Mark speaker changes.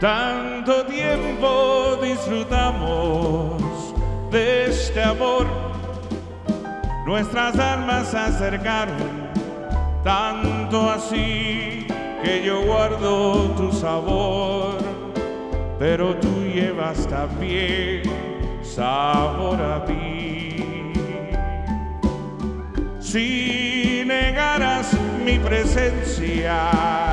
Speaker 1: Tanto tiempo disfrutamos de este amor, nuestras almas se acercaron, tanto así que yo guardo tu sabor, pero tú llevas también sabor a mí. Si negaras mi presencia,